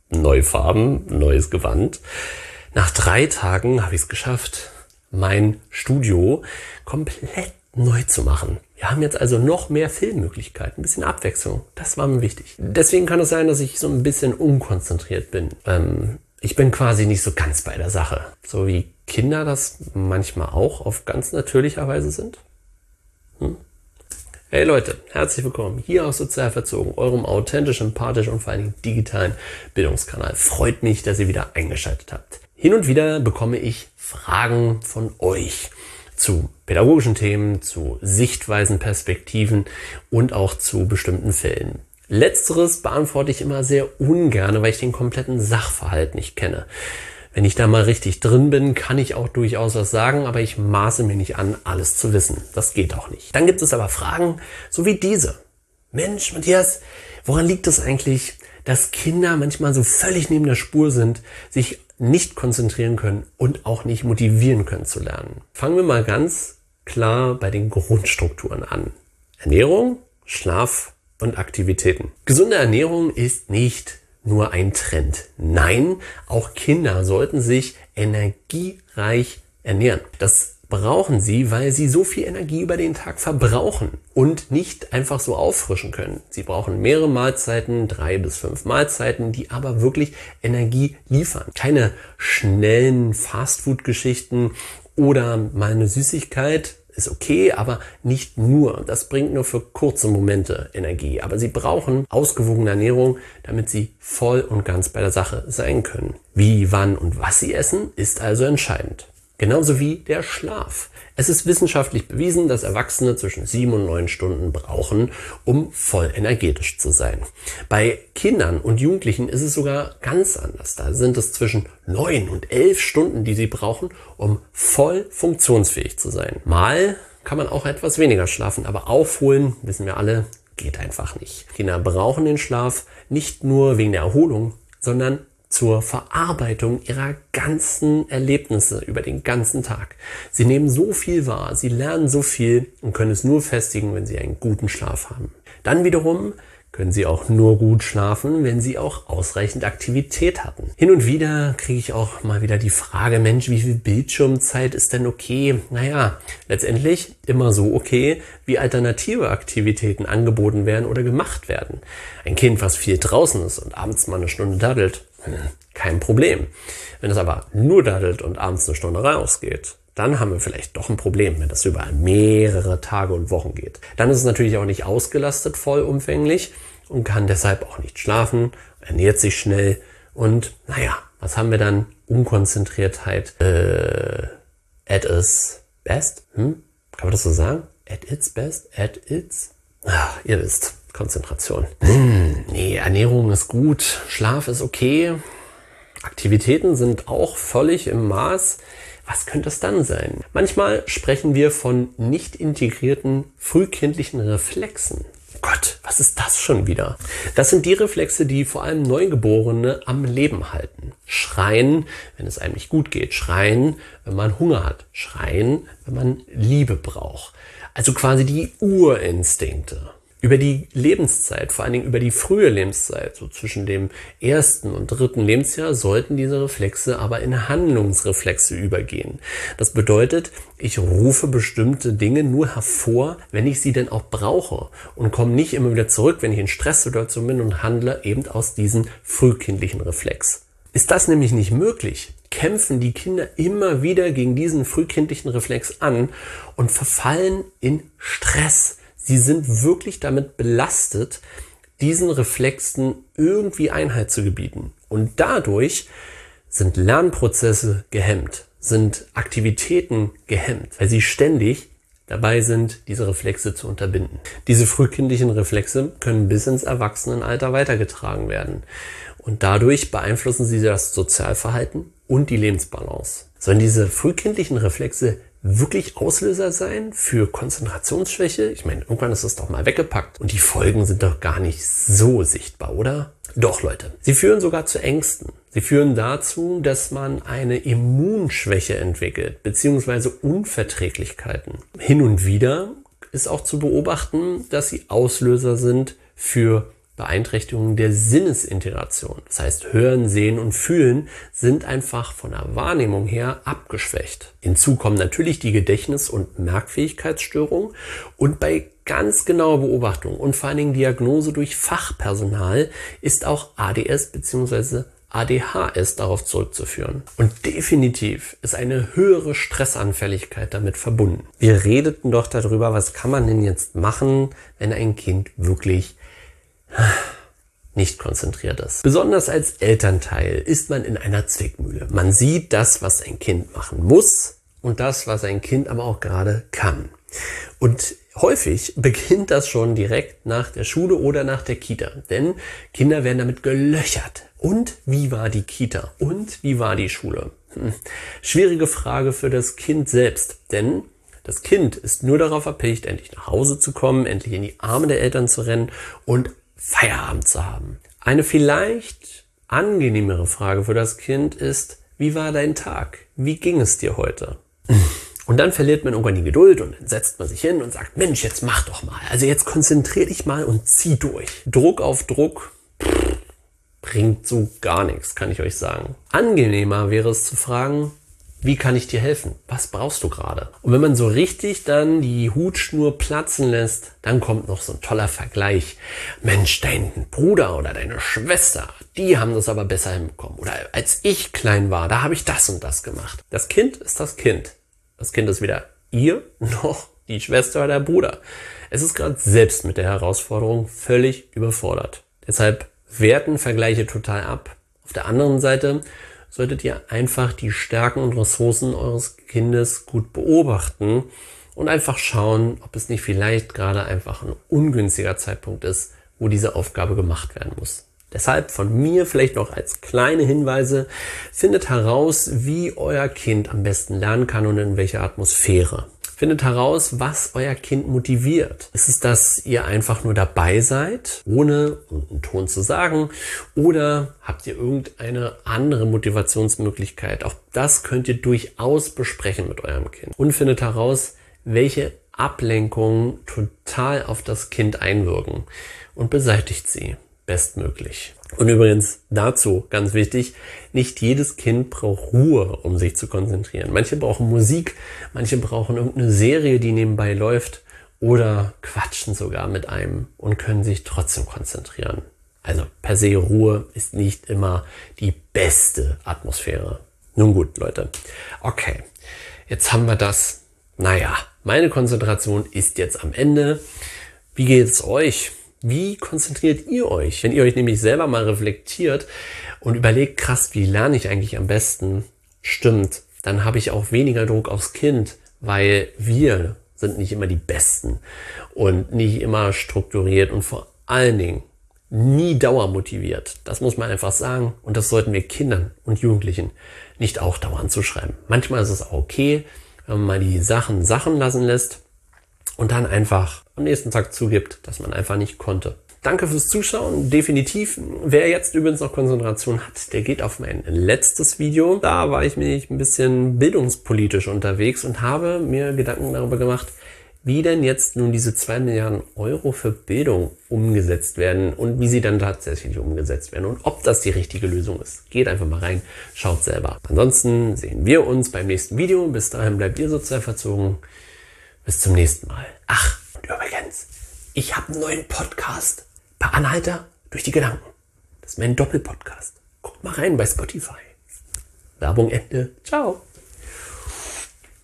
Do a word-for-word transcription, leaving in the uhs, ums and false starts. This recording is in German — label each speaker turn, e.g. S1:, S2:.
S1: Neue Farben, neues Gewand. Nach drei Tagen habe ich es geschafft, mein Studio komplett neu zu machen. Wir haben jetzt also noch mehr Filmmöglichkeiten, ein bisschen Abwechslung. Das war mir wichtig. Deswegen kann es sein, dass ich so ein bisschen unkonzentriert bin. Ähm, ich bin quasi nicht so ganz bei der Sache. So wie Kinder das manchmal auch auf ganz natürlicher Weise sind. Hm? Hey Leute, herzlich willkommen hier aus Sozialverzogen, eurem authentisch, empathisch und vor allen Dingen digitalen Bildungskanal. Freut mich, dass ihr wieder eingeschaltet habt. Hin und wieder bekomme ich Fragen von euch zu pädagogischen Themen, zu Sichtweisen, Perspektiven und auch zu bestimmten Fällen. Letzteres beantworte ich immer sehr ungern, weil ich den kompletten Sachverhalt nicht kenne. Wenn ich da mal richtig drin bin, kann ich auch durchaus was sagen, aber ich maße mir nicht an, alles zu wissen. Das geht auch nicht. Dann gibt es aber Fragen, so wie diese. Mensch, Matthias, woran liegt es eigentlich, dass Kinder manchmal so völlig neben der Spur sind, sich nicht konzentrieren können und auch nicht motivieren können zu lernen? Fangen wir mal ganz klar bei den Grundstrukturen an. Ernährung, Schlaf und Aktivitäten. Gesunde Ernährung ist nicht nur ein Trend. Nein, auch Kinder sollten sich energiereich ernähren. Das brauchen sie, weil sie so viel Energie über den Tag verbrauchen und nicht einfach so auffrischen können. Sie brauchen mehrere Mahlzeiten, drei bis fünf Mahlzeiten, die aber wirklich Energie liefern. Keine schnellen Fastfood-Geschichten oder mal eine Süßigkeit. Ist okay, aber nicht nur. Das bringt nur für kurze Momente Energie. Aber sie brauchen ausgewogene Ernährung, damit sie voll und ganz bei der Sache sein können. Wie, wann und was sie essen, ist also entscheidend. Genauso wie der Schlaf. Es ist wissenschaftlich bewiesen, dass Erwachsene zwischen sieben und neun Stunden brauchen, um voll energetisch zu sein. Bei Kindern und Jugendlichen ist es sogar ganz anders. Da sind es zwischen neun und elf Stunden, die sie brauchen, um voll funktionsfähig zu sein. Mal kann man auch etwas weniger schlafen, aber aufholen, wissen wir alle, geht einfach nicht. Kinder brauchen den Schlaf nicht nur wegen der Erholung, sondern zur Verarbeitung ihrer ganzen Erlebnisse über den ganzen Tag. Sie nehmen so viel wahr, sie lernen so viel und können es nur festigen, wenn sie einen guten Schlaf haben. Dann wiederum können sie auch nur gut schlafen, wenn sie auch ausreichend Aktivität hatten. Hin und wieder kriege ich auch mal wieder die Frage, Mensch, wie viel Bildschirmzeit ist denn okay? Naja, letztendlich immer so okay, wie alternative Aktivitäten angeboten werden oder gemacht werden. Ein Kind, was viel draußen ist und abends mal eine Stunde daddelt, kein Problem. Wenn es aber nur daddelt und abends eine Stunde rausgeht, dann haben wir vielleicht doch ein Problem, wenn das über mehrere Tage und Wochen geht. Dann ist es natürlich auch nicht ausgelastet vollumfänglich und kann deshalb auch nicht schlafen, ernährt sich schnell und naja, was haben wir dann? Unkonzentriertheit äh, at its best? Hm? Kann man das so sagen? At its best? At its? Ach, ihr wisst. Konzentration. Hm, nee, Ernährung ist gut, Schlaf ist okay, Aktivitäten sind auch völlig im Maß. Was könnte es dann sein? Manchmal sprechen wir von nicht integrierten frühkindlichen Reflexen. Gott, was ist das schon wieder? Das sind die Reflexe, die vor allem Neugeborene am Leben halten. Schreien, wenn es einem nicht gut geht. Schreien, wenn man Hunger hat. Schreien, wenn man Liebe braucht. Also quasi die Urinstinkte. Über die Lebenszeit, vor allen Dingen über die frühe Lebenszeit, so zwischen dem ersten und dritten Lebensjahr, sollten diese Reflexe aber in Handlungsreflexe übergehen. Das bedeutet, ich rufe bestimmte Dinge nur hervor, wenn ich sie denn auch brauche und komme nicht immer wieder zurück, wenn ich in Stresssituationen bin und handle eben aus diesem frühkindlichen Reflex. Ist das nämlich nicht möglich, kämpfen die Kinder immer wieder gegen diesen frühkindlichen Reflex an und verfallen in Stress. Sie sind wirklich damit belastet, diesen Reflexen irgendwie Einhalt zu gebieten. Und dadurch sind Lernprozesse gehemmt, sind Aktivitäten gehemmt, weil sie ständig dabei sind, diese Reflexe zu unterbinden. Diese frühkindlichen Reflexe können bis ins Erwachsenenalter weitergetragen werden. Und dadurch beeinflussen sie das Sozialverhalten und die Lebensbalance. Sollen diese frühkindlichen Reflexe wirklich Auslöser sein für Konzentrationsschwäche? Ich meine, irgendwann ist das doch mal weggepackt. Und die Folgen sind doch gar nicht so sichtbar, oder? Doch, Leute. Sie führen sogar zu Ängsten. Sie führen dazu, dass man eine Immunschwäche entwickelt, beziehungsweise Unverträglichkeiten. Hin und wieder ist auch zu beobachten, dass sie Auslöser sind für Beeinträchtigungen der Sinnesintegration. Das heißt, Hören, Sehen und Fühlen sind einfach von der Wahrnehmung her abgeschwächt. Hinzu kommen natürlich die Gedächtnis- und Merkfähigkeitsstörungen und bei ganz genauer Beobachtung und vor allen Dingen Diagnose durch Fachpersonal ist auch A D S bzw. A D H S darauf zurückzuführen. Und definitiv ist eine höhere Stressanfälligkeit damit verbunden. Wir redeten doch darüber, was kann man denn jetzt machen, wenn ein Kind wirklich nicht konzentriert ist. Besonders als Elternteil ist man in einer Zwickmühle. Man sieht das, was ein Kind machen muss und das, was ein Kind aber auch gerade kann. Und häufig beginnt das schon direkt nach der Schule oder nach der Kita. Denn Kinder werden damit gelöchert. Und wie war die Kita? Und wie war die Schule? Hm. Schwierige Frage für das Kind selbst. Denn das Kind ist nur darauf erpicht, endlich nach Hause zu kommen, endlich in die Arme der Eltern zu rennen und Feierabend zu haben. Eine vielleicht angenehmere Frage für das Kind ist, wie war dein Tag? Wie ging es dir heute? Und dann verliert man irgendwann die Geduld und dann setzt man sich hin und sagt, Mensch, jetzt mach doch mal. Also jetzt konzentrier dich mal und zieh durch. Druck auf Druck pff, bringt so gar nichts, kann ich euch sagen. Angenehmer wäre es zu fragen, wie kann ich dir helfen? Was brauchst du gerade? Und wenn man so richtig dann die Hutschnur platzen lässt, dann kommt noch so ein toller Vergleich. Mensch, dein Bruder oder deine Schwester, die haben das aber besser hinbekommen. Oder als ich klein war, da habe ich das und das gemacht. Das Kind ist das Kind. Das Kind ist weder ihr noch die Schwester oder der Bruder. Es ist gerade selbst mit der Herausforderung völlig überfordert. Deshalb werten Vergleiche total ab. Auf der anderen Seite solltet ihr einfach die Stärken und Ressourcen eures Kindes gut beobachten und einfach schauen, ob es nicht vielleicht gerade einfach ein ungünstiger Zeitpunkt ist, wo diese Aufgabe gemacht werden muss. Deshalb von mir vielleicht noch als kleine Hinweise, findet heraus, wie euer Kind am besten lernen kann und in welcher Atmosphäre. Findet heraus, was euer Kind motiviert. Ist es, dass ihr einfach nur dabei seid, ohne einen Ton zu sagen? Oder habt ihr irgendeine andere Motivationsmöglichkeit? Auch das könnt ihr durchaus besprechen mit eurem Kind. Und findet heraus, welche Ablenkungen total auf das Kind einwirken. Und beseitigt sie bestmöglich. Und übrigens dazu, ganz wichtig, nicht jedes Kind braucht Ruhe, um sich zu konzentrieren. Manche brauchen Musik, manche brauchen irgendeine Serie, die nebenbei läuft oder quatschen sogar mit einem und können sich trotzdem konzentrieren. Also per se Ruhe ist nicht immer die beste Atmosphäre. Nun gut, Leute. Okay, jetzt haben wir das. Naja, meine Konzentration ist jetzt am Ende. Wie geht es euch? Wie konzentriert ihr euch? Wenn ihr euch nämlich selber mal reflektiert und überlegt, krass, wie lerne ich eigentlich am besten? Stimmt, dann habe ich auch weniger Druck aufs Kind, weil wir sind nicht immer die Besten und nicht immer strukturiert und vor allen Dingen nie dauermotiviert. Das muss man einfach sagen und das sollten wir Kindern und Jugendlichen nicht auch dauernd zuschreiben. Manchmal ist es auch okay, wenn man mal die Sachen Sachen lassen lässt und dann einfach am nächsten Tag zugibt, dass man einfach nicht konnte. Danke fürs Zuschauen, definitiv. Wer jetzt übrigens noch Konzentration hat, der geht auf mein letztes Video. Da war ich mich ein bisschen bildungspolitisch unterwegs und habe mir Gedanken darüber gemacht, wie denn jetzt nun diese zwei Milliarden Euro für Bildung umgesetzt werden und wie sie dann tatsächlich umgesetzt werden und ob das die richtige Lösung ist. Geht einfach mal rein, schaut selber. Ansonsten sehen wir uns beim nächsten Video. Bis dahin bleibt ihr sozial verzogen. Bis zum nächsten Mal. Ach, und übrigens, ich habe einen neuen Podcast. Per Anhalter durch die Gedanken. Das ist mein Doppelpodcast. Guckt mal rein bei Spotify. Werbung Ende. Ciao.